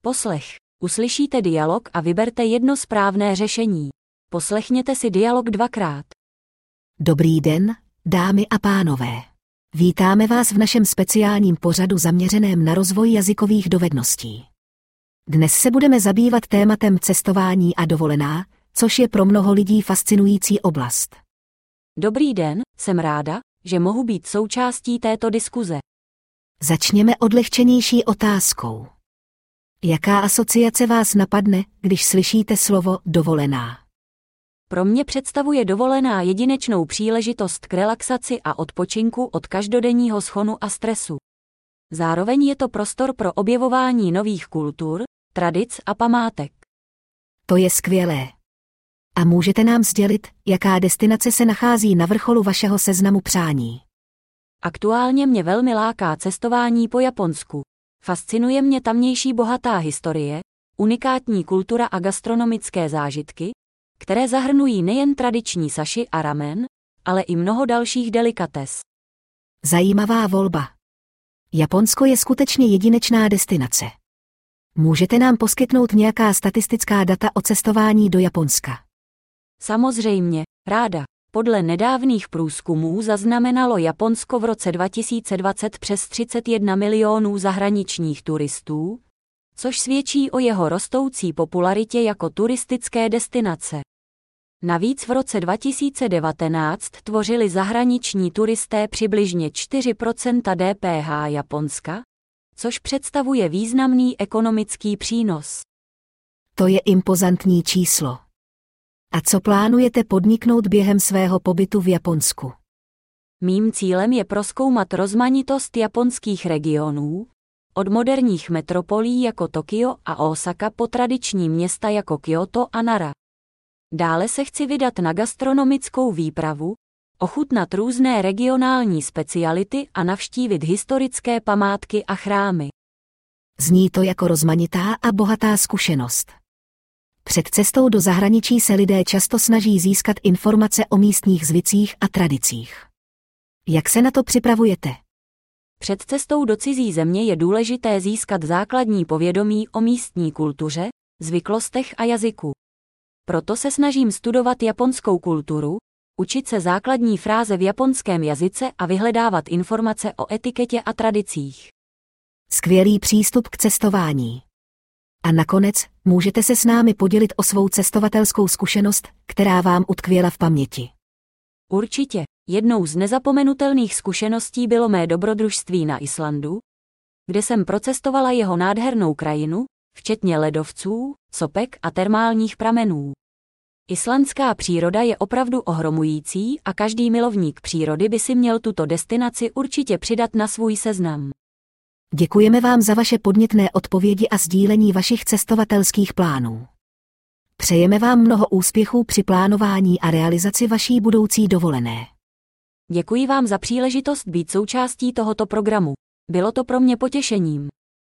Poslech. Uslyšíte dialog a vyberte jedno správné řešení. Poslechněte si dialog 2krát. Dobrý den, dámy a pánové. Vítáme vás v našem speciálním pořadu zaměřeném na rozvoj jazykových dovedností. Dnes se budeme zabývat tématem cestování a dovolená, což je pro mnoho lidí fascinující oblast. Dobrý den, jsem ráda, že mohu být součástí této diskuze. Začněme odlehčenější otázkou. Jaká asociace vás napadne, když slyšíte slovo dovolená? Pro mě představuje dovolená jedinečnou příležitost k relaxaci a odpočinku od každodenního shonu a stresu. Zároveň je to prostor pro objevování nových kultur, tradic a památek. To je skvělé. A můžete nám sdělit, jaká destinace se nachází na vrcholu vašeho seznamu přání? Aktuálně mě velmi láká cestování po Japonsku. Fascinuje mě tamnější bohatá historie, unikátní kultura a gastronomické zážitky, které zahrnují nejen tradiční saši a ramen, ale i mnoho dalších delikates. Zajímavá volba. Japonsko je skutečně jedinečná destinace. Můžete nám poskytnout nějaká statistická data o cestování do Japonska? Samozřejmě, ráda. Podle nedávných průzkumů zaznamenalo Japonsko v roce 2020 přes 31 milionů zahraničních turistů, což svědčí o jeho rostoucí popularitě jako turistické destinace. Navíc v roce 2019 tvořili zahraniční turisté přibližně 4% DPH Japonska, což představuje významný ekonomický přínos. To je impozantní číslo. A co plánujete podniknout během svého pobytu v Japonsku? Mým cílem je prozkoumat rozmanitost japonských regionů, od moderních metropolí jako Tokio a Osaka po tradiční města jako Kyoto a Nara. Dále se chci vydat na gastronomickou výpravu, ochutnat různé regionální speciality a navštívit historické památky a chrámy. Zní to jako rozmanitá a bohatá zkušenost. Před cestou do zahraničí se lidé často snaží získat informace o místních zvycích a tradicích. Jak se na to připravujete? Před cestou do cizí země je důležité získat základní povědomí o místní kultuře, zvyklostech a jazyku. Proto se snažím studovat japonskou kulturu, učit se základní fráze v japonském jazyce a vyhledávat informace o etiketě a tradicích. Skvělý přístup k cestování. A nakonec, můžete se s námi podělit o svou cestovatelskou zkušenost, která vám utkvěla v paměti? Určitě, jednou z nezapomenutelných zkušeností bylo mé dobrodružství na Islandu, kde jsem procestovala jeho nádhernou krajinu, včetně ledovců, sopek a termálních pramenů. Islandská příroda je opravdu ohromující a každý milovník přírody by si měl tuto destinaci určitě přidat na svůj seznam. Děkujeme vám za vaše podnětné odpovědi a sdílení vašich cestovatelských plánů. Přejeme vám mnoho úspěchů při plánování a realizaci vaší budoucí dovolené. Děkuji vám za příležitost být součástí tohoto programu. Bylo to pro mě potěšením.